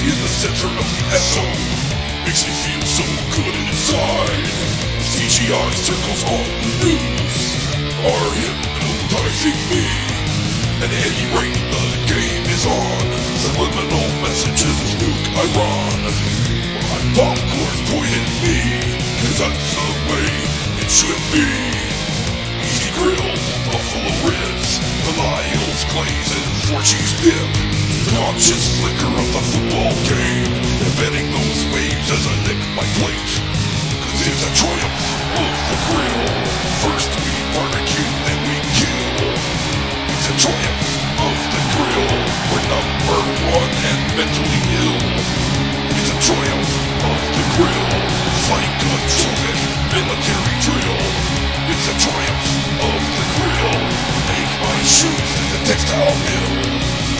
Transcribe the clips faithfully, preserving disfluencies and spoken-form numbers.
in the center of the end zone. Makes me feel so good inside. C G I circles on the news are hypnotizing me. At any rate, the game is on. Subliminal messages nuke Iran. My popcorn's pointing me, cause that's the way it should be. Easy grill, buffalo ribs, Belial's glaze and four cheese dip. The conscious flicker of the football game, embedding those waves as I lick my plate. Cause it's a triumph of the grill. First we barbecue, then we kill. It's a triumph of the grill. We're number one and mentally ill. It's a triumph of the grill. Psychotropic military drill. It's a triumph of the grill. Make my shoes in the textile mill.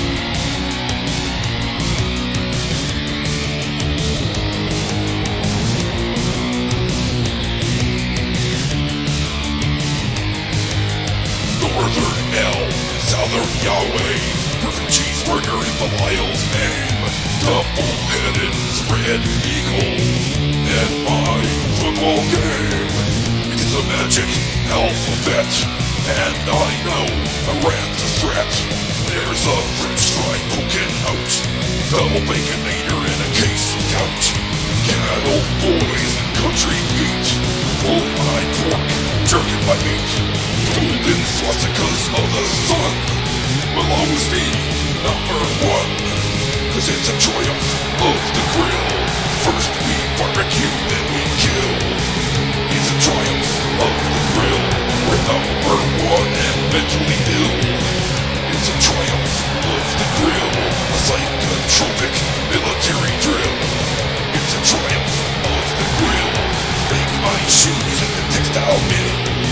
Northern L, Southern Yahweh. Perfect cheeseburger in Belial's name. Double-headed spread eagle. And my football game. It's a magic alphabet. And I know Iran's a threat. There's a french fry poking out. Double baconator and a case of gout. Cattle boys and country beat. Pulling my pork, jerking my meat. Golden swastikas of the sun will always be number one. Cause it's a triumph of the grill. First we barbecue, then we kill. It's a triumph of the grill. We're number one and mentally ill. It's a triumph of the grill. A psychotropic military drill. It's a triumph of the grill. Make my shoes in the textile mill.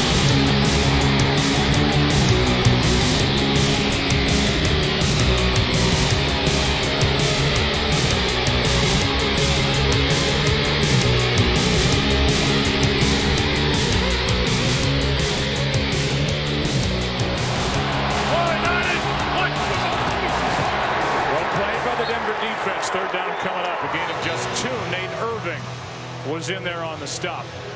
Defense, third down coming up. A gain of just two. Nate Irving was in there on the stop.